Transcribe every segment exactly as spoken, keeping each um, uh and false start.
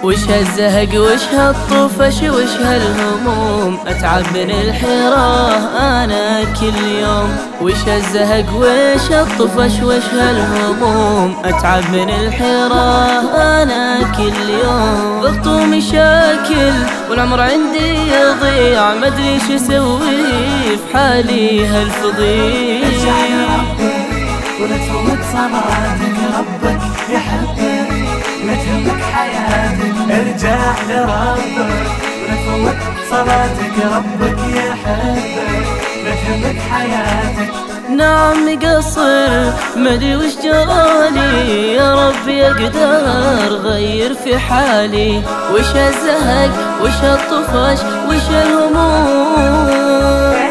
وش هالزهق وش هالطفش وش هالهموم، أتعب من الحيرة أنا كل يوم. وش هالزهق وش هالطفش وش هالهموم، أتعب من الحيرة أنا كل يوم. ضغط ومشاكل والعمر عندي يضيع، مدري شو اسوي في حالي هالفضيع. ارجع يا ربي ولا تفوت صلاتك، ربك يحبك لا تهمك حياتك. ارجع لربك ولا تفوت صلاتك، ربك يحبك لا تهمك حياتك. نعم مقصر مدري وش جرالي، يا ربي اقدر غير في حالي. وش هالزهق وش هالطفش وش هالهموم،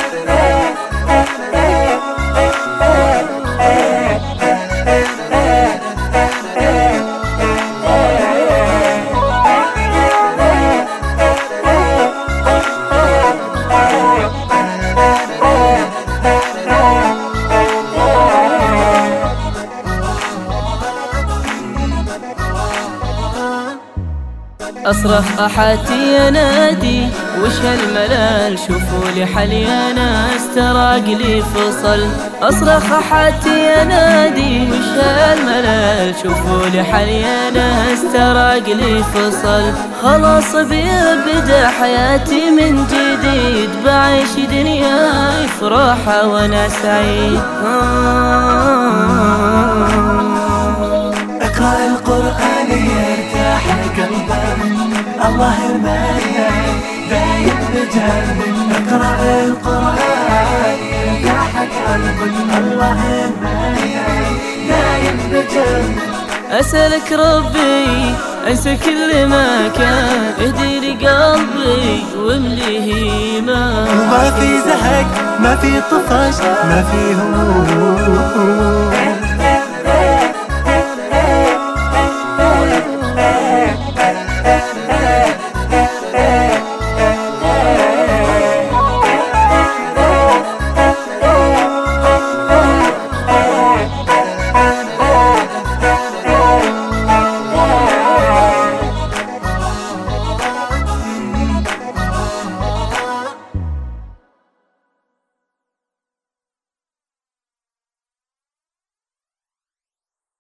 أصرخ أحاتي أنادي وش هالملال، شوفوا لي حلي أنا استراق لي فصل. أصرخ أحاتي أنادي وش هالملال، شوفوا لي حلي أنا استراق لي فصل. خلاص بيبدأ حياتي من جديد، بعيش دنياي فرحة وأنا سعيد. اقرأ القرآن يرتاح قلبك، الله المنان دايم بجنبك. اقرأ القرآن يرتاح قلبك، الله المنان دايم بجنبك. أسألك ربي أنسى كل ما كان، اهدي لي قلبي وامليه إيمان. وما في زهق ما في طفش ما في هموم،